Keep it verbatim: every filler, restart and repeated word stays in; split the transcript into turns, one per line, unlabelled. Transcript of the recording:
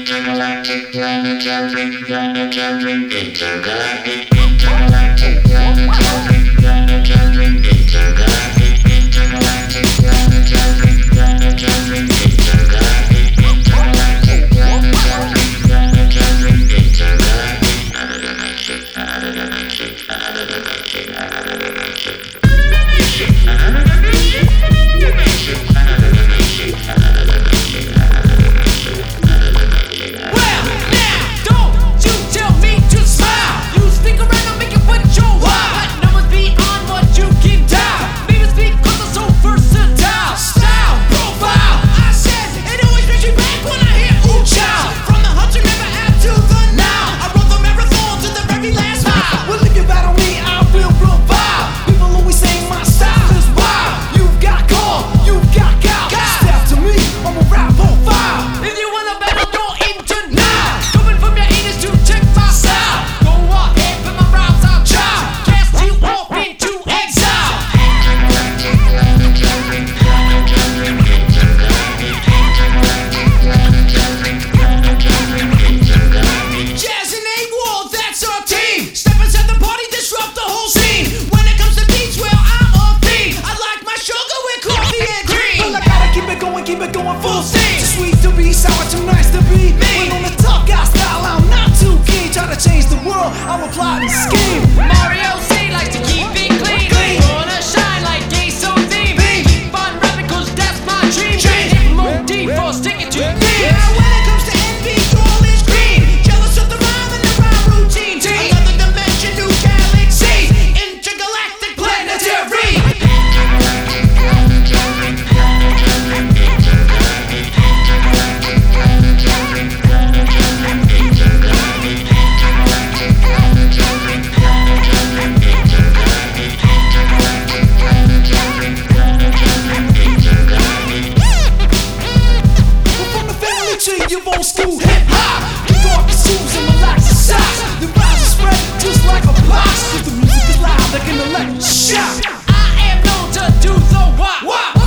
Intergalactic planetary, planetary, intergalactic, intergalactic, planetary, planetary, intergalactic, intergalactic, planetary, planetary, intergalactic, intergalactic, planetary, planetary, intergalactic. Another dimension, another dimension, another dimension, another dimension. Another dimension, dimension, another dimension, another dimension, another dimension, another dimension.
Well, now, don't you tell me to smile. You speak around and make it what you want, but no one's beyond what you can dial. Maybe it's because I'm so versatile. Style, profile, I said, it always brings me back when I hear ooh child. From the hunter never out to the now, I run the marathon to the very last mile.
Well, if you battle me, I will revive. People always say my style is wild. You've got call, you've got gal. Step to me, I'm a rap profile.
If you wanna battle, go into now. Coming from your anus to check my style. Go ahead, put my rhymes out, child. Cast you off into exile.
Intergalactic, planetary, planetary, intergalactic, intergalactic, planetary, planetary, intergalactic.
Jazz and A-Wall, that's our team. Step inside the party, disrupt the whole scene. When it comes to beats, well, I'm a fiend. I like my sugar with coffee and cream.
Well, I gotta keep it going, keep it going full steam.
steam.
Too sweet to be sour, too nice to be
Me.
When on the tough guy style, I'm not too keen. Try to change the world, I'm a plot and scheme.
Mario C likes to keep it clean.
Clean.
Wanna shine like Ace on theme.
Theme.
Keep on rapping cause that's my dream.
Dream.
Hit more deep for sticking to me.
Now when it comes to envy, all is green. Jealous of the rhyme and the rhyme routine. Another dimension, new galaxy.
Intergalactic planetary.
Intergalactic, planetary, planetary, intergalactic, intergalactic, planetary, planetary, intergalactic, intergalactic, planetary, planetary, intergalactic, intergalactic, planetary, planetary, intergalactic.
Well, from the family tree, you've old school hip hop. You dark the shoes and relax the socks. The rhymes are spread just like a box. Cause the music is loud like an electric shock.
I am known to do the wop.
Wop.